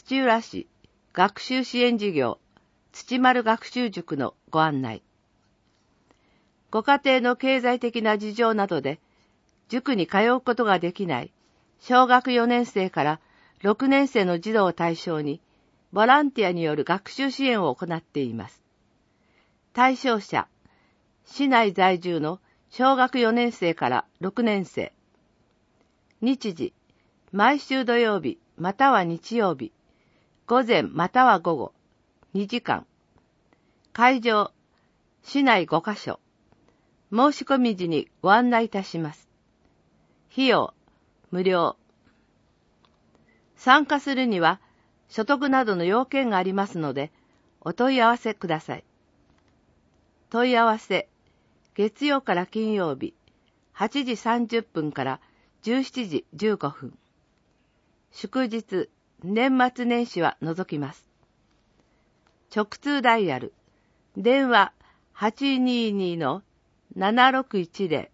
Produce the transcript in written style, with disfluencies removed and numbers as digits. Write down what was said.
土浦市学習支援事業土丸学習塾のご案内。ご家庭の経済的な事情などで塾に通うことができない小学4年生から6年生の児童を対象にボランティアによる学習支援を行っています。対象者、市内在住の小学4年生から6年生。日時、毎週土曜日または日曜日、午前または午後、2時間。会場、市内5カ所。申し込み時にご案内いたします。費用、無料。参加するには、所得などの要件がありますので、お問い合わせください。問い合わせ、月曜から金曜日、8時30分から17時15分。祝日、年末年始は除きます。直通ダイヤル、電話 822-7610